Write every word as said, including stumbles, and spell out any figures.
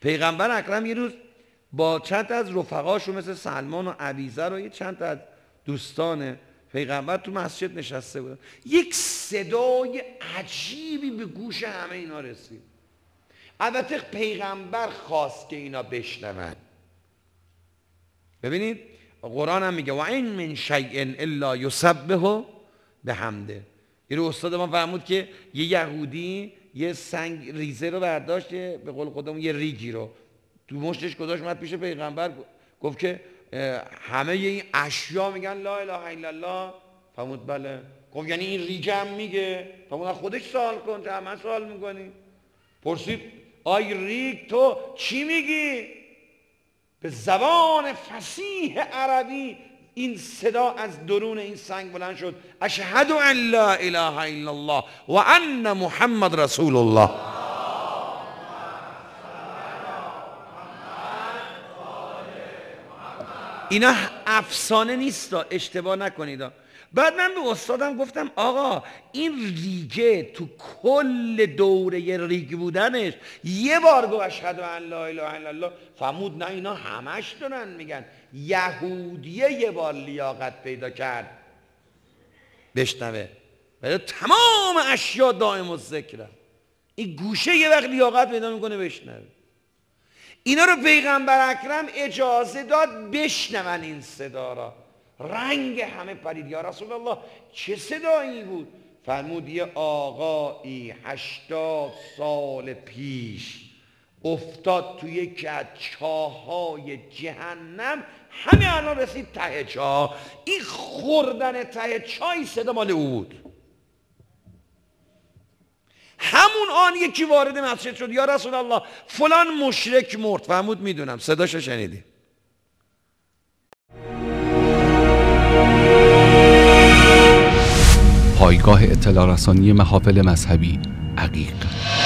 پیغمبر اکرم یه روز با چند تا از رفقاشو مثل سلمان و ابیذر و یه چند تا از دوستان پیغمبر تو مسجد نشسته بودن. یک صدای عجیبی به گوش همه اینا رسید. البته پیغمبر خواست که اینا بشنون. ببینید قرآن هم میگه و این من شیء الا یسبح بحمده. یه رو استاد ما فرمود که یه یهودی یه سنگ ریزه رو برداشت، به قول خودمون یه ریگی رو تو مشتش گذاشت، اومد پیش پیغمبر گفت که همه این اشیا میگن لا اله الا الله. فرمود بله. گفت یعنی این ریگ هم میگه؟ فرمود خودش سوال کن، تو همه سوال میکنی. پرسید آی ریگ تو چی میگی؟ به زبان فصیح عربی این صدا از درون این سنگ بلند شد اشهد ان لا اله الا الله و ان محمد رسول الله. اینا افسانه نیست، اشتباه نکنید. بعد من به استادم گفتم آقا این ریگه تو کل دوره ریگ بودنش یه بار گفت اشهد ان لا اله الا الله. فرمود نه اینا همش دارن میگن. یهودیه یه بار لیاقت پیدا کرد بشنوه، ولی تمام اشیا دائم الذکره. این گوشه یه وقت لیاقت پیدا میکنه بشنوه. اینا رو پیغمبر اکرم اجازه داد بشنون این صدا را. رنگ همه پرید. یا رسول الله چه صدایی بود؟ فرمود یه آقایی هشتاد سال پیش افتاد توی یکی از چاهای جهنم، همه الان رسید ته چاه. این خوردن ته چای صدا مال او بود. همون آن یکی وارد مسجد شد یا رسول الله فلان مشرک مرد. فرمود میدونم، صداشو شنیدی. پایگاه اطلاع رسانی محافل مذهبی عقیق.